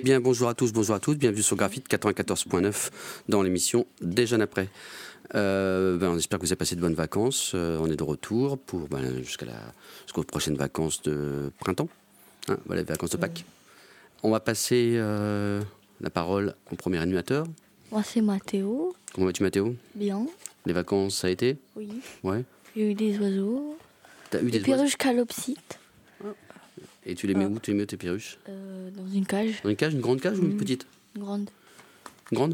Bien, bonjour à tous, bonjour à toutes, bienvenue sur Graphite 94.9 dans l'émission Déjeune après. On espère que vous avez passé de bonnes vacances. On est de retour pour jusqu'aux prochaines vacances de printemps, les vacances de Pâques. On va passer la parole au premier animateur. Moi, c'est Mathéo. Comment vas-tu, Mathéo ? Bien. Les vacances, ça a été ? Oui. Ouais. J'ai eu des oiseaux. T'as eu des perruches calopsites. Et tu les mets où ? Tu les mets tes perruches ? Dans une cage. Dans une cage ? Une grande cage ou une petite ? Une grande. Grande ?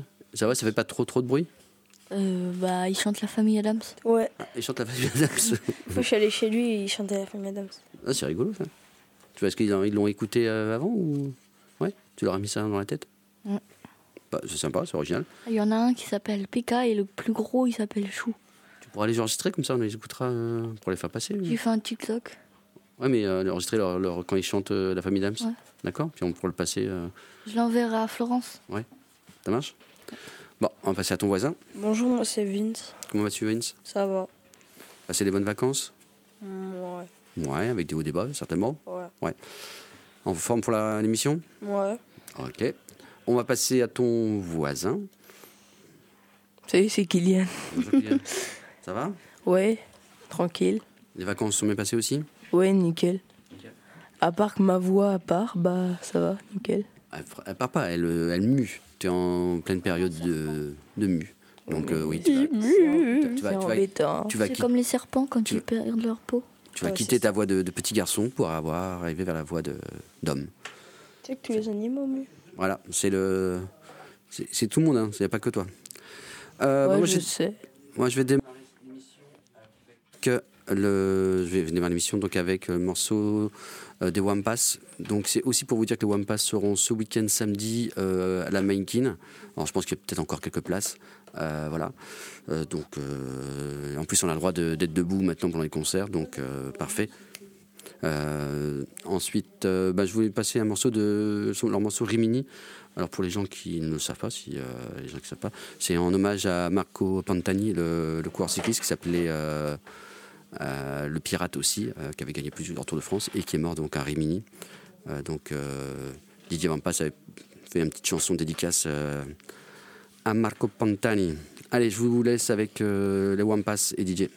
Ça va, ça fait pas trop de bruit ? Ils chantent la famille Adams. Ouais. Ils chantent la famille Adams. Moi, je suis allé chez lui et il chantait la famille Adams. Ah, c'est rigolo ça. Tu vois, est-ce qu'ils l'ont écouté avant ou... Ouais, tu leur as mis ça dans la tête ? Bah, c'est sympa, c'est original. Il y en a un qui s'appelle Pika et le plus gros il s'appelle Chou. Tu pourras les enregistrer comme ça, on les écoutera pour les faire passer. J'ai fait un TikTok. Ouais, mais enregistrer quand ils chantent la famille Adams. Ouais. D'accord ? Puis on pourra le passer. Je l'enverrai à Florence. Ouais, ça marche ? Bon, on va passer à ton voisin. Bonjour, moi c'est Vince. Comment vas-tu, Vince ? Ça va. Passer des bonnes vacances ? Ouais. Ouais, avec des hauts débats, certainement. Ouais. En forme pour l'émission ? Ouais. Ok. On va passer à ton voisin. Salut, c'est Kylian. Bonjour, Kylian. Ça va ? Ouais, tranquille. Les vacances sont bien passées aussi ? Ouais, nickel. À part que ma voix à part, ça va, nickel. Elle part pas, elle mue. Tu es en pleine période de mue. Donc oui, tu vas C'est comme les serpents quand ils perdent leur peau. Tu vas quitter ta voix de petit garçon pour arriver vers la voix d'homme. Tu sais que tous les animaux muent. Voilà, c'est tout le monde, hein, c'est pas que toi. Je sais. Moi, je vais démarrer l'émission avec le morceau des Wampas. Donc, c'est aussi pour vous dire que les Wampas seront ce week-end samedi à la Mainkin. Alors, je pense qu'il y a peut-être encore quelques places. Voilà. En plus, on a le droit d'être debout maintenant pendant les concerts, donc parfait. Ensuite, je voulais passer leur morceau Rimini. Alors pour les gens qui ne le savent pas, c'est en hommage à Marco Pantani, le coureur cycliste qui s'appelait le Pirate aussi, qui avait gagné plusieurs Tours de France et qui est mort donc à Rimini. Didier Wampas avait fait une petite chanson dédicace à Marco Pantani. Allez, je vous laisse avec les Wampas et Didier.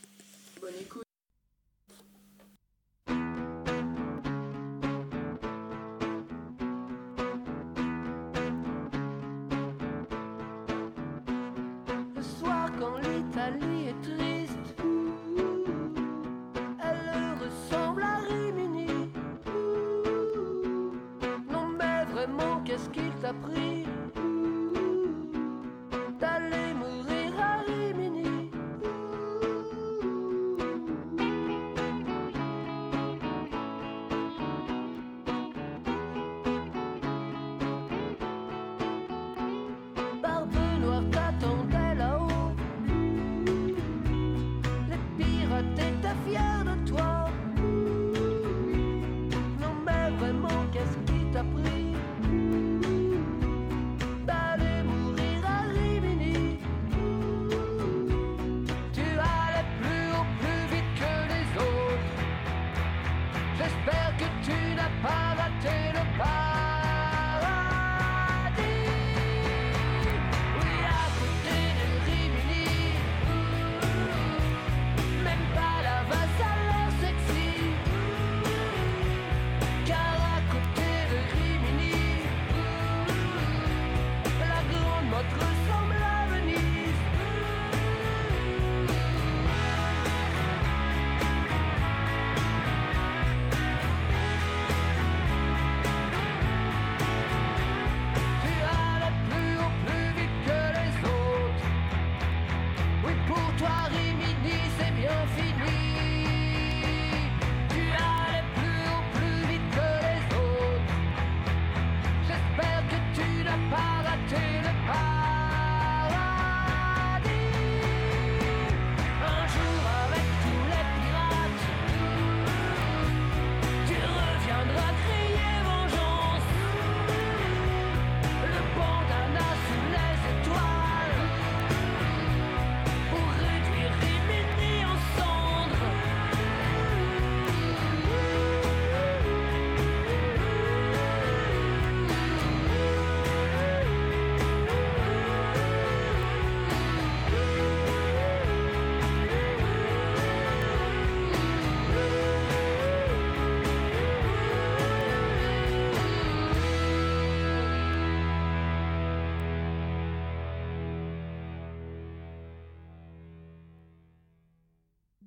Qu'est-ce qu'il t'a pris d'aller mourir à Rimini? Barbe noire t'attendait là-haut, les pirates étaient fiers de toi. Non mais vraiment, qu'est-ce qui t'a pris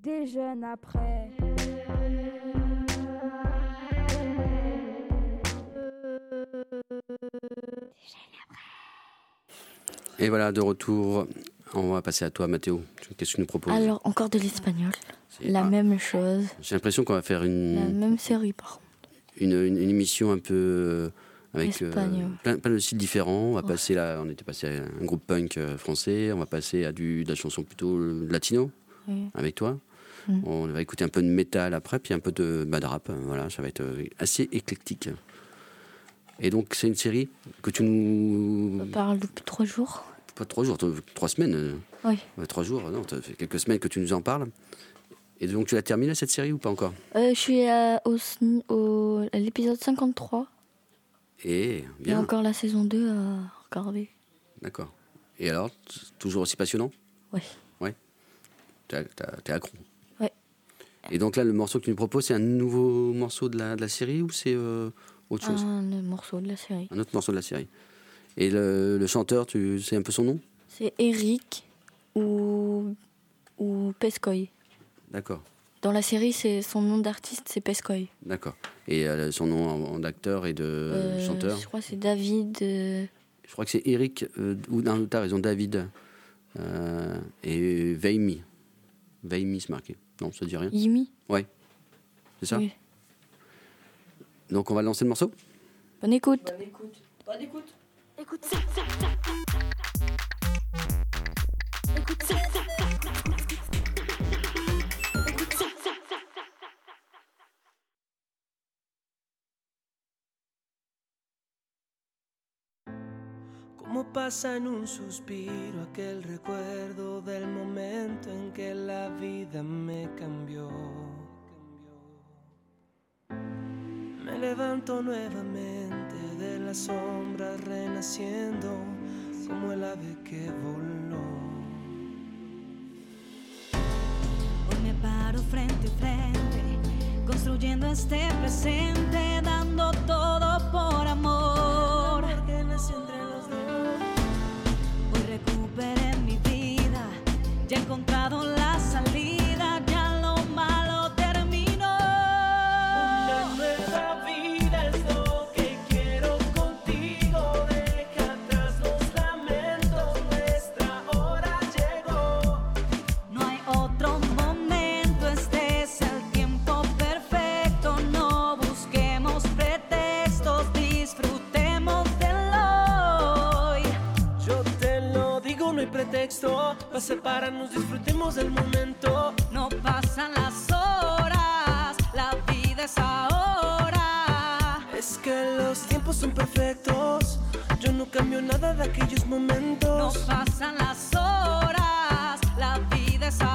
déjeune après. Et voilà, de retour. On va passer à toi, Mathéo. Qu'est-ce que tu nous proposes? Alors, encore de l'espagnol. La Ah, même chose. j'ai l'impression qu'on va faire La une même série, par contre. émission un peu avec Espagnol. plein de styles différents. On va Ouais. passer là, on était passé à un groupe punk français. On va passer à de la chanson plutôt latino Oui. avec toi. Mm. On va écouter un peu de métal après, puis un peu de bad rap. Voilà, ça va être assez éclectique. Et donc, c'est une série que tu nous... On parle depuis 3 jours. Pas 3 jours, 3 semaines. Oui. 3 jours, non, ça fait quelques semaines que tu nous en parles. Et donc, tu l'as terminé cette série ou pas encore? Je suis à l'épisode 53. Et Il y a bien, encore la saison 2 à regarder. d'accord. Et alors, toujours aussi passionnant? Oui. Ouais. T'es accro. Ouais. Et donc là, le morceau que tu nous proposes, c'est un nouveau morceau de la série ou c'est autre chose? Un morceau de la série. Un autre morceau de la série. Et le chanteur, tu sais un peu son nom? C'est Eric ou Pescoy. D'accord, Dans la série, son nom d'artiste, c'est Pescoy. d'accord. Et son nom d'acteur et de chanteur? Je crois que c'est David. Je crois que c'est Eric, ou non, t'as raison, David. Et Veimi. Veimi, c'est marqué. Non, ça dit rien. Yimi. C'est ça? Oui. Donc on va lancer le morceau? Bonne écoute. Écoute ça, ça, ça. Écoute ça, ça, ça. Écoute ça, ça, ça. Como pasa en un suspiro aquel recuerdo del momento en que la vida me cambió. Me levanto nuevamente de las sombras renaciendo como el ave que voló. Hoy me paro frente a frente, construyendo este presente, dando todo por amor. Que nació entre los dos. Hoy recuperé mi vida, ya he encontrado la salida, ya lo malo terminó. Una nueva vida es lo que quiero contigo. Deja atrás los lamentos, nuestra hora llegó. No hay otro momento, este es el tiempo perfecto. No busquemos pretextos, disfrutemos del hoy. Yo te lo digo, no hay pretexto para separarnos, disfrutemos del momento. No pasan las horas, la vida es ahora. Es que los tiempos son perfectos, yo no cambio nada de aquellos No momentos. pasan las horas, la vida es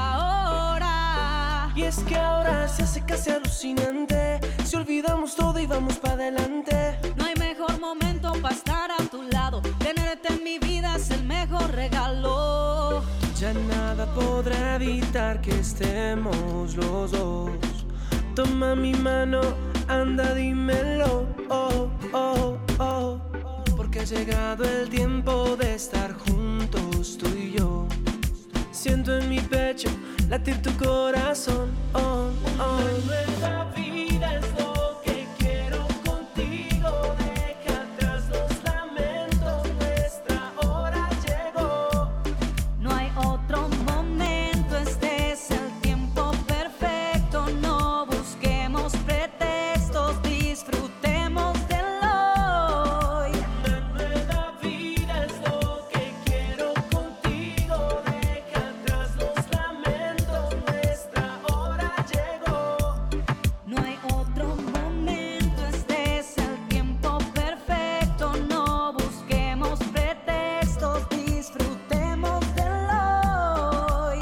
ahora. Y es que ahora se hace casi alucinante, si olvidamos todo y vamos para adelante. No hay mejor momento para estar a tu lado. Tenerte en mi vida es el mejor regalo. Ya nada podrá evitar que estemos los dos. Toma mi mano, anda, dímelo, oh, oh, oh. Porque ha llegado el tiempo de estar juntos tú y yo. Siento en mi pecho latir tu corazón, oh, oh. Nueva vida es lo que quiero contigo. Deja atrás los lamentos, nuestra hora llegó. No hay otro momento, este es el tiempo perfecto. No busquemos pretextos, disfrutemos del hoy. Una nueva vida es lo que quiero contigo. Deja atrás los lamentos, nuestra hora llegó. No hay otro momento, este es el tiempo perfecto. No busquemos pretextos, disfrutemos del hoy.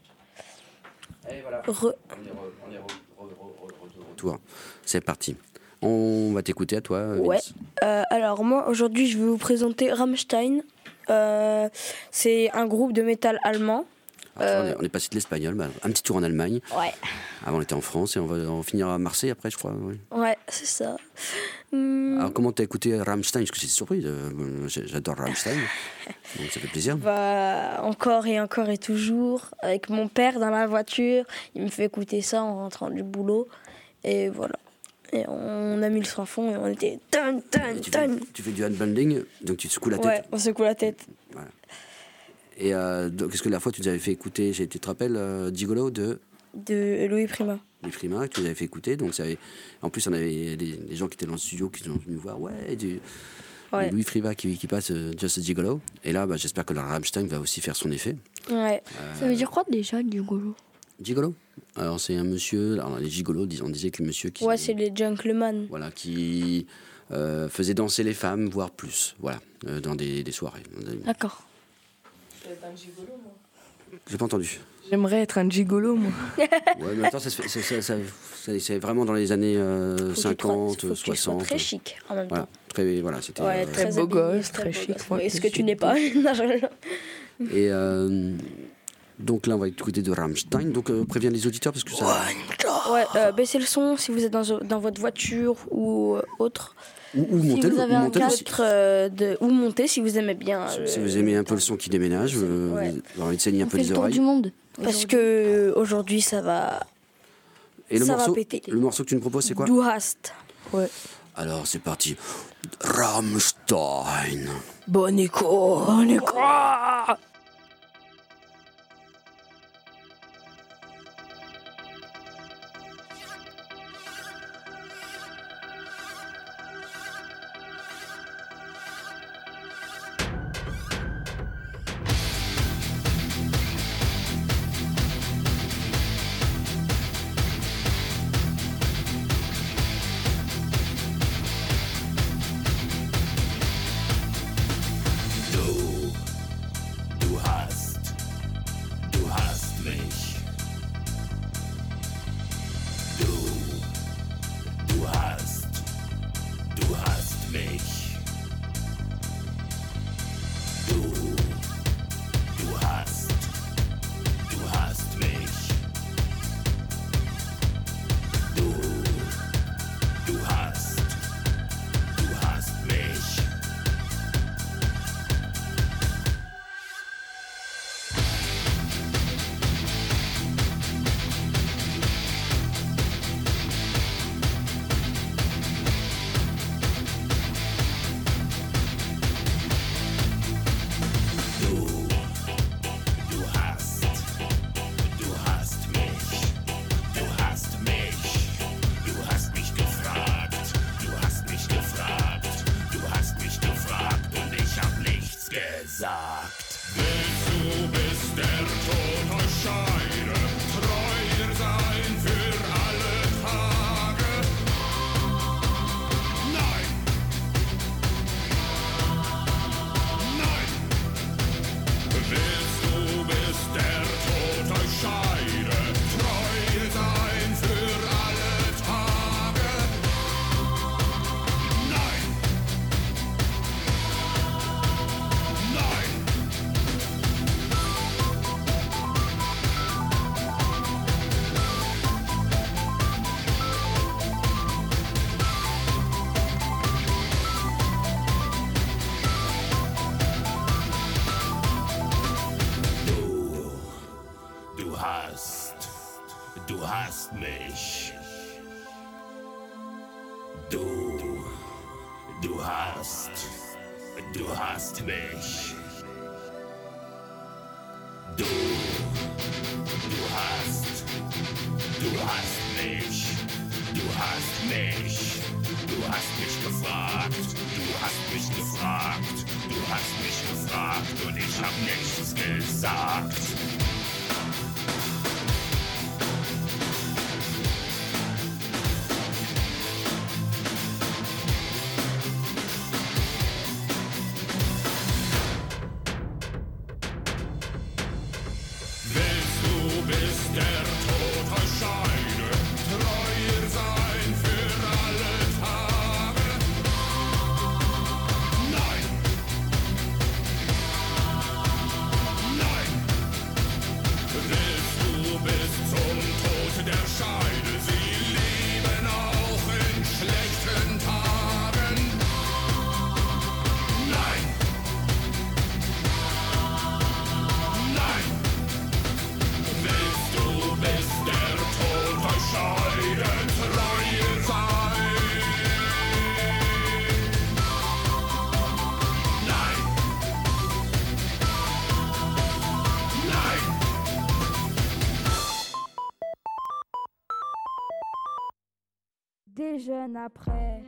Et voilà. On est retour. C'est parti. On va t'écouter à toi, Vince. Ouais. Alors moi, aujourd'hui, je vais vous présenter Rammstein. C'est un groupe de métal allemand. Alors, on est passé de l'espagnol, bah, un petit tour en Allemagne. Ouais. Avant, on était en France et on va finir à Marseille après, je crois. Oui. Ouais, c'est ça. Alors, comment t'as écouté Rammstein? Parce que c'est surpris, j'adore Rammstein. Donc, ça fait plaisir. Bah, encore et toujours. Avec mon père dans la voiture, il me fait écouter ça en rentrant du boulot. Et voilà. Et on a mis le son à fond et on était tonne. Tu fais du handbanding, donc tu te secoues la tête. Ouais, on secoue la tête. Voilà. Et donc, qu'est-ce que la fois tu nous avais fait écouter, tu te rappelles, Gigolo de Louis Prima. Louis Prima, que tu nous avais fait écouter. Donc, en plus, on avait des gens qui étaient dans le studio qui sont venus voir, du Louis Prima qui passe Just a Gigolo. Et là, j'espère que le Rammstein va aussi faire son effet. Ouais. Ça veut dire quoi déjà, Gigolo? Gigolo. Alors, c'est un monsieur, alors les gigolos, on disait que le monsieur qui... Ouais, c'est les gentlemen. Voilà, qui faisait danser les femmes, voire plus, voilà, dans des soirées. D'accord. J'ai pas entendu. J'aimerais être un gigolo, moi. Ouais, mais attends, c'est vraiment dans les années 50, faut que tu sois 60. très chic en même temps. Voilà, c'était... Ouais, Très beau habillé, gosse, très très beau chic. gosse. Ouais, Est-ce que tu n'es pas? Non, Et donc là, on va écouter de Rammstein. Donc, préviens les auditeurs parce que ça... Ouais, baissez le son si vous êtes dans votre voiture ou autre. Ou Si montez vous avez un Casque, ou montez si vous aimez bien. Si vous aimez un peu le son qui déménage, vous avez envie de saigner un On peu fait les le tour oreilles. du monde. Parce que aujourd'hui ça va. Et ça va péter. le morceau que tu nous proposes, c'est quoi? Du hast. Ouais. Alors, c'est parti. Rammstein. Bonne écho. Du hast mich. Du hast mich. Du hast mich. Du hast mich. Du hast mich. Du hast mich. Du hast mich. Du hast mich. Du hast mich gefragt. Du hast mich gefragt. Du hast mich gefragt und ich hab nichts gesagt. Der Tod euch scheide, treuer sein für alle Tage. des jeunes après.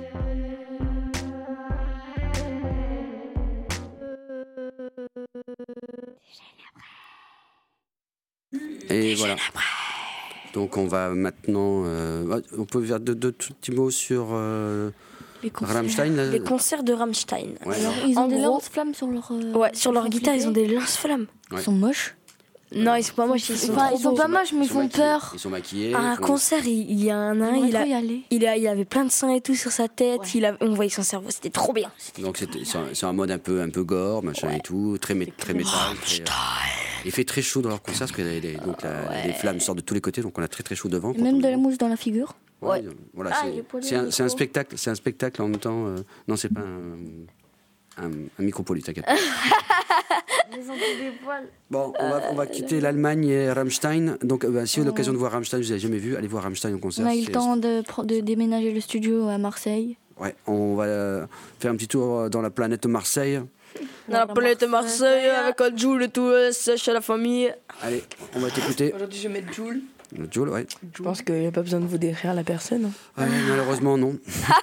Et voilà. Donc on va maintenant... on peut faire deux petits mots sur Les concerts. Rammstein. là. Les concerts de Rammstein. Ouais. Alors, ils ont En des gros- lance-flammes sur leur. Ouais, sur leur guitare, ils ont des lance-flammes. Ouais. Ils sont moches. Non, ils sont pas moches, ils sont Enfin, trop ils sont beaux. pas moches, mais ils font maquillés. peur. Ils sont maquillés. À un ils font- concert, il y a un nain, J'aimerais trop y aller. il avait plein de sang et tout sur sa tête. Ouais. On voyait son cerveau, c'était trop bien. Donc c'est un mode un peu gore, machin et tout, très métal. Il fait très chaud dans leur concert parce que les flammes sortent de tous les côtés, donc on a très très chaud devant. Et même de la mousse dans la figure. Ouais, voilà, Ah, il est poilu, c'est un le micro. spectacle, c'est un spectacle en même temps. Non, c'est pas un micro-poly, t'inquiète. Ils ont des poils. Bon, on va quitter l'Allemagne et Rammstein. Donc, si vous avez l'occasion de voir Rammstein, vous n'avez jamais vu, allez voir Rammstein en concert. On a eu le C'est- temps de déménager le studio à Marseille. Ouais, on va faire un petit tour dans la planète Marseille. Dans la planète Marseille, avec un Joule et tout, sèche à la famille. Allez, on va t'écouter. Aujourd'hui, je vais mettre Joule. Joule, ouais. Je pense qu'il n'y a pas besoin de vous décrire la personne. Hein. Ouais, malheureusement, non.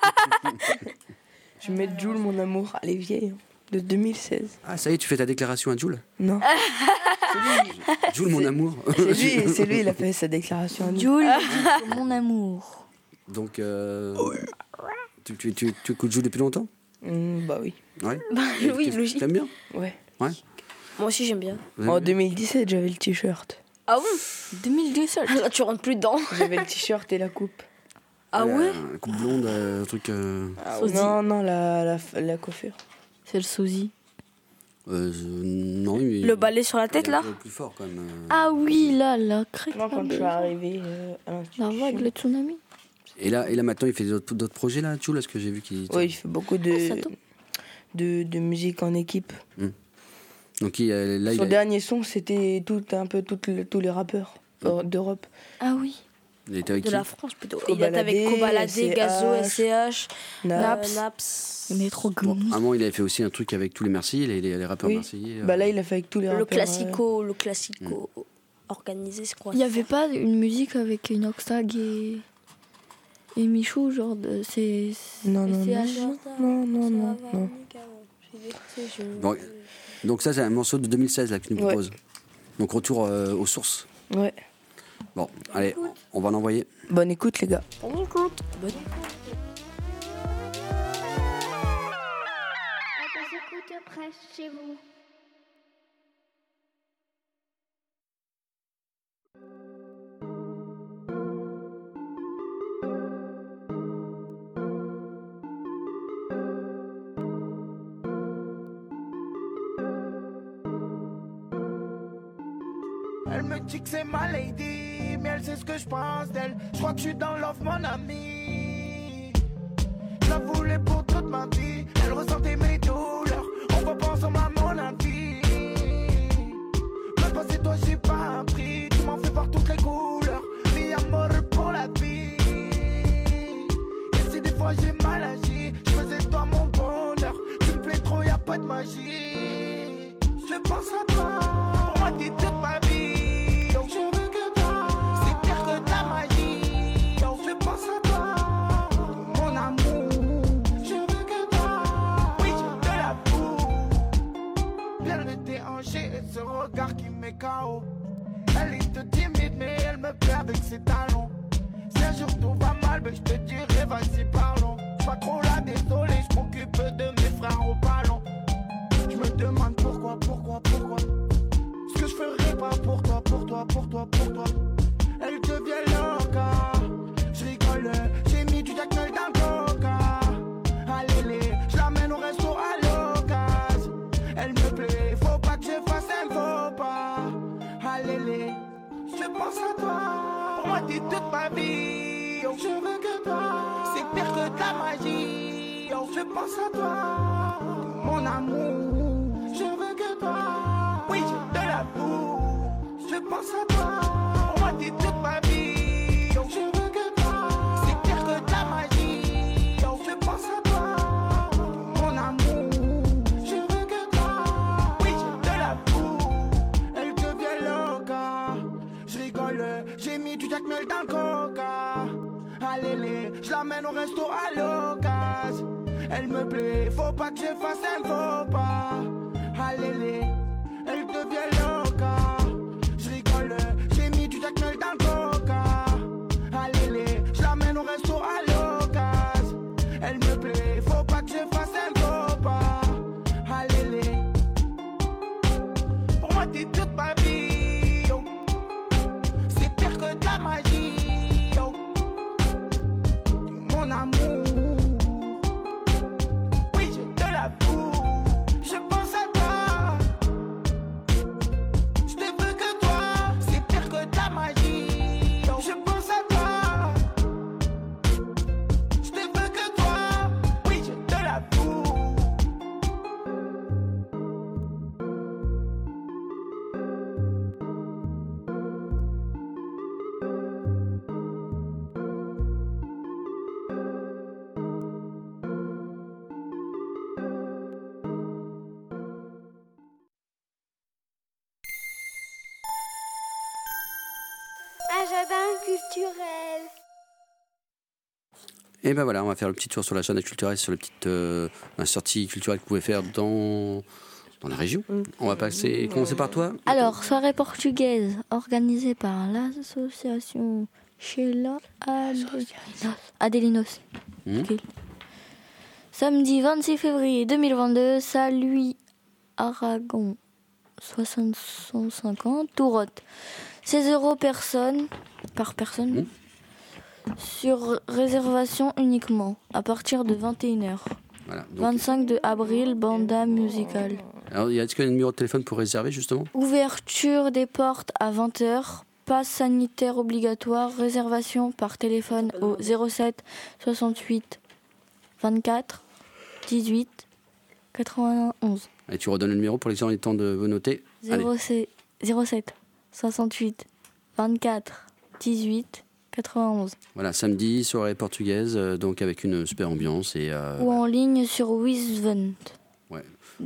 Je vais mettre Joule, mon amour. Elle est vieille, hein, de 2016. Ah, ça y est, tu fais ta déclaration à Joule Non, Joule, mon amour. c'est lui, il a fait sa déclaration à nous. Jules, mon amour. Donc, tu écoutes Joule depuis longtemps? Bah oui. Ouais. Oui, logique. T'aimes bien? Ouais. Ouais. Moi aussi, j'aime bien. Vous En aimez 2017, j'avais le t-shirt. Ah bon 2017. Là, tu rentres plus dedans. J'avais le t-shirt et la coupe. Ah ouais La coupe blonde, un truc. Sosie. Non, la coiffure. C'est le sosie. Non, mais Le balai sur la tête, il est un là peu plus fort quand même. Ah oui, là, crête. Moi, quand je suis arrivée à La l'institution. vague, le tsunami. Et là maintenant, il fait d'autres projets là, Joule, est-ce que j'ai vu qu'il. Oui, il fait beaucoup ça tombe. de musique en équipe. Donc là, Son dernier son, c'était un peu tous les rappeurs d'Europe. Ah oui. il était avec De qui? la France plutôt. Kobalade, Il était avec Kobalade, SCH, Gazo, SCH, Naps. Naps. On est trop Bon, gourmand. à un moment, il avait fait aussi un truc avec tous les Marseillais, les rappeurs Oui. marseillais. Bah là, il a fait avec tous les rappeurs. Le classico organisé, c'est quoi Il n'y avait pas une musique avec une Oxtag et Michou, genre de. C'est. Non. SCH. Non. Bon, donc ça, c'est un morceau de 2016 là que tu nous Ouais. proposes. Donc retour aux sources. Ouais. Bon, allez, on va l'envoyer. Bonne écoute, les gars. On écoute. Écoute près chez vous. Elle me dit que c'est ma lady, mais elle sait ce que je pense d'elle. Je crois que je suis dans l'offre, mon ami. Je la voulais pour toute ma vie. Elle ressentait mes douleurs. On va pas ensemble à mon avis. Même pas c'est toi, j'ai pas appris. Tu m'en fais par toutes les couleurs. Mi amour pour la vie. Et si des fois j'ai mal agi, je faisais de toi mon bonheur. Tu me plais trop, y'a pas de magie. Je pense à toi. Pour moi, t'es toute ma vie. Je veux que toi. C'est pire que ta magie. Je pense à toi. Mon amour. Je veux que toi. Oui, je te l'avoue. Bien de tes hanchés et ce regard qui met KO. Elle est toute timide, mais elle me plaît avec ses talons. Si un jour tout va mal, ben je te dirai, vas-y, parlons. Je suis pas trop là, désolé, je m'occupe de mes frères au ballon. Je me demande pourquoi. Ce que je ferais pas pour toi. Elle devient loca. Je rigole, j'ai mis du Jack Mel dans le coca. Allez, je l'amène au resto à l'occasion. Elle me plaît, faut pas que je fasse un faux pas. Allez, je pense à toi. Pour moi, t'es toute ma vie. Je veux que toi. C'est pire que ta magie. Je pense à toi. Mon amour. Je veux que toi. Oui, je te l'avoue. Je pense à toi. Pour moi, t'es toute ma vie. Je veux que toi. C'est pire que ta magie. Je pense à toi. Mon amour. Je veux que toi. Oui, je te l'avoue. Elle devient loca. Je rigole, j'ai mis du Jack Mel dans le coca. Allez, je l'amène au resto à l'occasion. Elle me plaît, faut pas que j'efface un faux pas. Allez, elle devient loca. Je rigole, j'ai mis du Jack Mel dans le coca. Allez, je l'amène au resto à l'occasion. Elle me plaît, faut pas que j'efface un faux pas. Allez, pour moi t'es toute ma vie, yo. C'est pire que de la magie, yo. Mon amour, oui je te l'avoue. Je pense à toi, je te veux que toi. C'est pire que de la magie, yo. Je pense à toi, je te veux que toi. Oui je te l'avoue. Un jardin culturel. Et ben voilà, on va faire le petit tour sur la chaîne culturelle, sur les petites sorties culturelles que vous pouvez faire dans la région. On va commencer par toi. Alors, soirée portugaise organisée par l'association Sheila Adelinos. Ok. Samedi 26 février 2022, Saint-Louis, Aragon, 150, Tourotte. 16 € par personne. Sur réservation uniquement, à partir de 21h. Voilà, donc, 25 avril, banda musicale. alors, est-ce qu'il y a un numéro de téléphone pour réserver justement? Ouverture des portes à 20h. Passe sanitaire obligatoire. Réservation par téléphone au 07 68 24 18 91. Et tu redonnes le numéro pour les gens aient le temps de vous noter. Allez. 07 68 24 18 91. Voilà, samedi, soirée portugaise, donc avec une super ambiance. Et, Ou en ligne sur Wizvent. Ouais.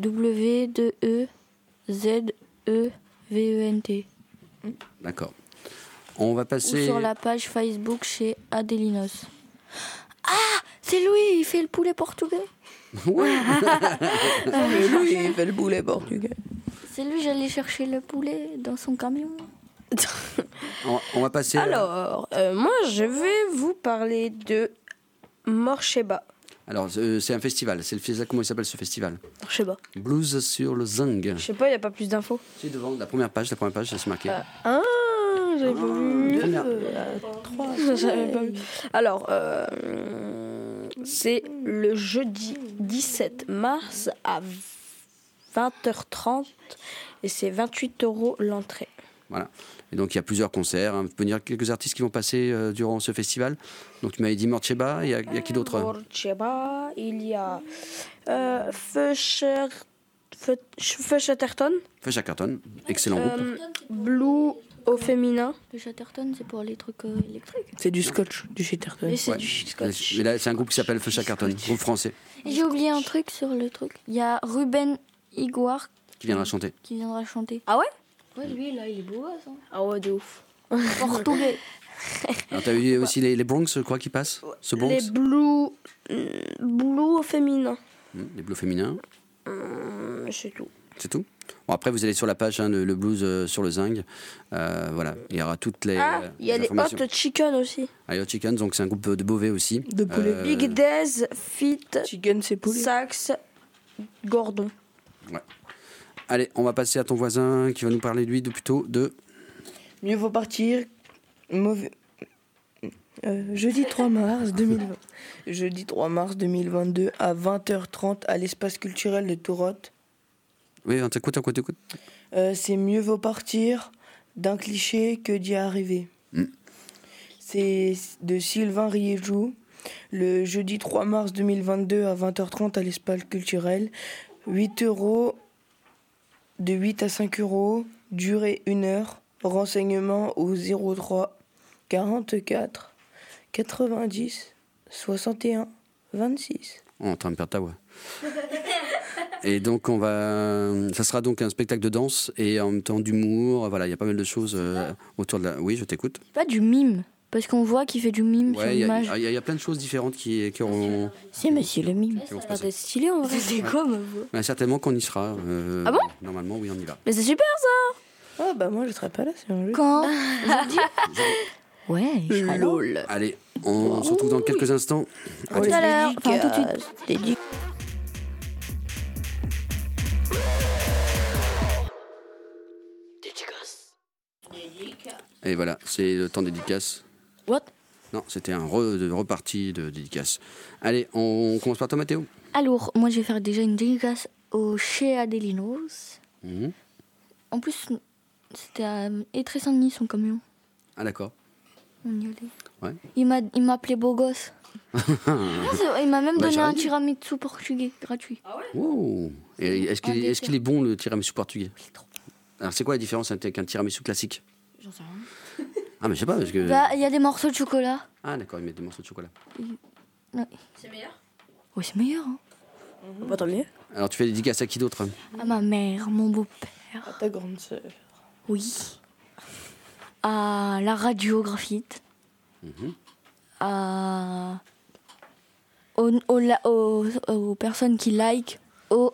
W-2-E-Z-E-V-E-N-T. D'accord. On va Ou passer... sur la page Facebook chez Adelinos. Ah, c'est lui, il fait le poulet portugais. Ouais. Lui, il fait le boulet portugais. C'est lui, j'allais chercher le poulet dans son camion. On va passer... Alors, moi, je vais vous parler de Morcheba. Alors, c'est un festival. C'est le festival, comment il s'appelle ce festival? Morcheba. Blues sur le Zing. Je sais pas, il n'y a pas plus d'infos. C'est devant la première page, ça se marqué. J'avais pas vu. J'avais pas vu. Alors, c'est le jeudi 17 mars à 20h30 et c'est 28 € l'entrée. Voilà. Et donc, il y a plusieurs concerts. Hein. Vous pouvez dire quelques artistes qui vont passer durant ce festival. Donc, tu m'avais dit Morcheba. Il y a qui d'autre? Morcheba, il y a Feuchaterton. Feuchaterton, excellent groupe. Blue au féminin. Le Chatterton, c'est pour les trucs électriques. C'est du scotch, du Chatterton. Et c'est Ouais. du scotch. Mais là, c'est un groupe qui s'appelle Feuchaterton, groupe français, Et j'ai oublié un truc sur le truc. Il y a Ruben Higuard qui viendra chanter. qui viendra chanter. Ah ouais? Ouais, lui, là, il est beau, ça. Ah ouais, de ouf. Portugais. Alors, t'as vu aussi les Bronx, je crois, qui passent? Ce Bronx. Les blue au féminin. Les blues féminins. C'est tout. C'est tout. Bon, après, vous allez sur la page, hein, le blues sur le Zing. Voilà, il y aura toutes les. Il y a les informations. Hot Chicken aussi. Ah, les Hot Chickens, donc c'est un groupe de Beauvais aussi. De poulet. Big Dez, Fit, Chicken, c'est poulet. Sax, Gordon. Ouais. Allez, on va passer à ton voisin qui va nous parler, lui, plutôt de. Mieux vaut partir. Jeudi 3 mars 2020. Jeudi 3 mars 2022 à 20h30 à l'espace culturel de Tourotte. Oui, on t'écoute. C'est mieux vaut partir d'un cliché que d'y arriver. C'est de Sylvain Riéjou. Le jeudi 3 mars 2022 à 20h30 à l'espace culturel. 8 €, de 8 à 5 €, durée 1 heure. Renseignements au 03 44 90 61 26. On est en train de perdre ta voix. Et donc, ça sera donc un spectacle de danse et en même temps d'humour. Voilà, il y a pas mal de choses autour de la. Oui, je t'écoute. Pas du mime. Parce qu'on voit qu'il fait du mime sur Ouais, il l'image. y a plein de choses différentes qui auront. C'est monsieur le mime. qui vont se Ça a l'air passer. d'être stylé en vrai. C'est quoi ma voix? Ouais, certainement qu'on y sera. Ah bon? Normalement, oui, on y va. Mais c'est super ça. Ah bah moi je serais pas là, c'est un jeu. Quand? Ouais, je serai là. Lol. Allez, on se retrouve dans quelques instants. À tout à l'heure. Enfin, tout de suite. Et voilà, c'est le temps dédicace. What? Non, c'était un reparti de dédicace. Allez, on commence par toi, Mathéo. Alors, moi, je vais faire déjà une dédicace au chez Adelinos. Mhm. En plus, c'était à Étré-Saint-Denis, son camion. Ah, d'accord. On y allait. Ouais. Il m'a appelé beau gosse. Il m'a même Bah, donné un j'arrive. tiramisu portugais gratuit. Oh. Et est-ce qu'il Un est, dessert. bon, le tiramisu portugais? C'est trop bon. Alors, c'est quoi la différence avec un tiramisu classique? J'en sais rien. Ah, mais je sais pas, parce que. Bah, il y a des morceaux de chocolat. Ah, d'accord, ils mettent des morceaux de chocolat. Ouais. C'est meilleur. Oui, c'est meilleur. Hein. Bah tant mieux. Alors, tu fais des dédicaces à qui d'autre? À ma mère, mon beau-père. À ta grande sœur. Oui. À la radio graphite. Mhm. Aux personnes qui like. Aux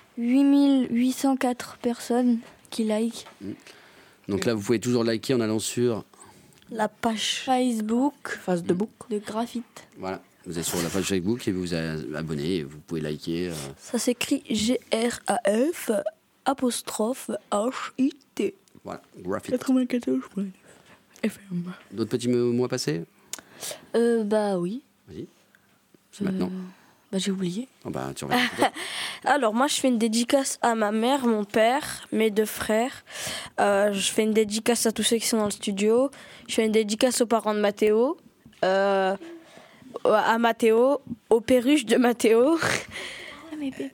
8804 personnes qui like. Donc là, vous pouvez toujours liker en allant sur. La page Facebook Face de bouc. de graphite. Voilà, vous êtes sur la page Facebook et vous vous abonnez et vous pouvez liker. Ça s'écrit GRAF apostrophe HIT. Voilà, graphique. 94. FM. D'autres petits mots à passer? Bah oui. Vas-y. C'est maintenant. Bah j'ai oublié. Oh, bah, tu reviens. Alors moi je fais une dédicace à ma mère, mon père, mes 2 frères. Je fais une dédicace à tous ceux qui sont dans le studio. Je fais une dédicace aux parents de Mathéo. À Mathéo, aux perruches de Mathéo. Ah mes bébés.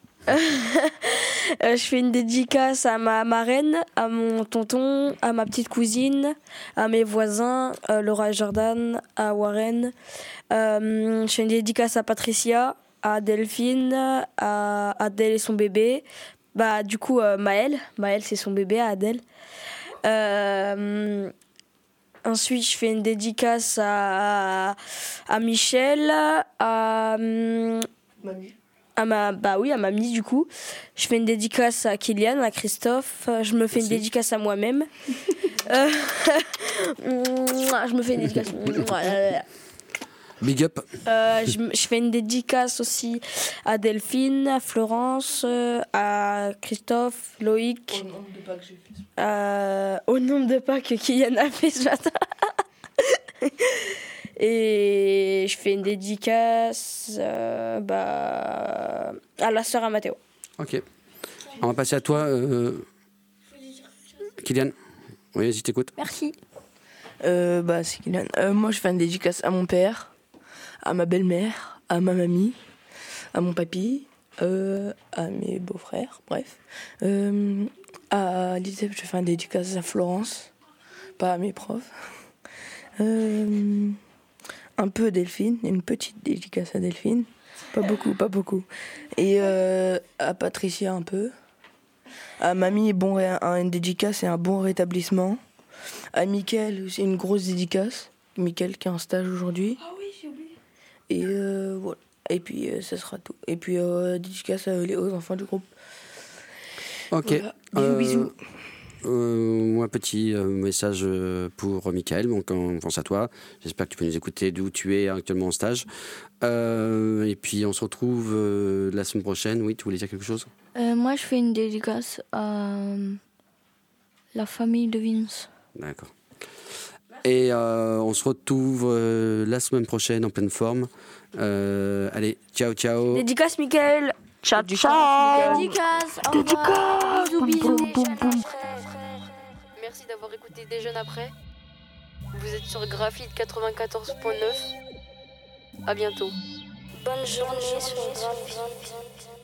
Je fais une dédicace à ma marraine, à mon tonton, à ma petite cousine, à mes voisins, Laura et Jordan, à Warren. Je fais une dédicace à Patricia, à Delphine, à Adèle et son bébé. Bah, du coup, Maëlle. Maëlle, c'est son bébé, à Adèle. Ensuite, je fais une dédicace à Michel, à mamie du coup. Je fais une dédicace à Kylian, à Christophe. Je me fais une dédicace à moi-même. Je me fais une dédicace. Big up. Je fais une dédicace aussi à Delphine, à Florence, à Christophe, Loïc. Au nombre de pas que j'ai fait. Au nombre de pas que Kylian a fait ce matin. Et je fais une dédicace à la sœur à Mathéo. Ok. On va passer à toi, Kylian. Oui, vas-y, t'écoute. Merci. Bah c'est Kylian. Moi je fais une dédicace à mon père, à ma belle-mère, à ma mamie, à mon papy, à mes beaux-frères, bref. À l'ISEP, je fais une dédicace à Florence, pas à mes profs. Un peu Delphine, une petite dédicace à Delphine. Pas beaucoup. Et à Patricia un peu. À mamie, une dédicace et un bon rétablissement. À Mickaël, c'est une grosse dédicace. Mickaël qui est en stage aujourd'hui. Ah oui, j'ai oublié. Et voilà. Et puis ça sera tout. Et puis dédicace aux enfants du groupe. Ok. Voilà. Bisous. Moi, petit message pour Mickaël, donc on pense à toi. J'espère que tu peux nous écouter d'où tu es actuellement en stage. Et puis on se retrouve la semaine prochaine. Oui, tu voulais dire quelque chose? Moi, je fais une dédicace à la famille de Vince. D'accord. Et on se retrouve la semaine prochaine en pleine forme. Allez, ciao, ciao. Dédicace Mickaël. Ciao, ciao. Dédicace. Au revoir. Bisous. Merci d'avoir écouté Des Jeunes Après. Vous êtes sur Graphite 94.9. À bientôt. Bonne journée sur Graphite.